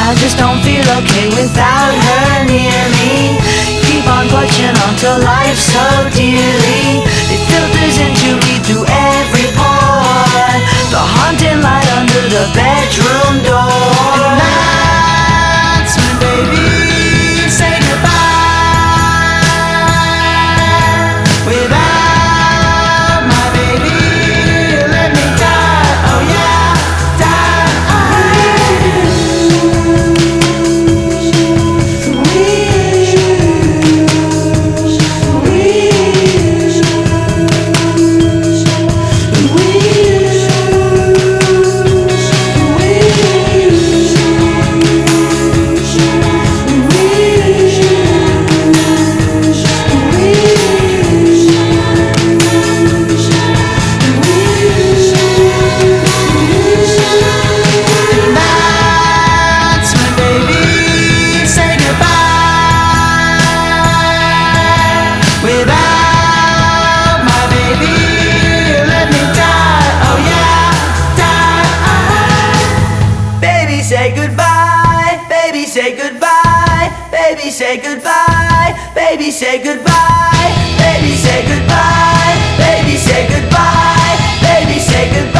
I just don't feel okay without her near me. Keep on clutching onto life so dearly. It filters into me through every pore. The haunting light under the bedroom door. And that's when baby say goodbye. Without my baby, let me die. Oh yeah, die. Without my baby, let me die. Oh yeah, die. Baby, say goodbye. Baby, say goodbye. Baby, say goodbye. Baby, say goodbye. Baby, say goodbye. Baby, say goodbye. Baby, say goodbye.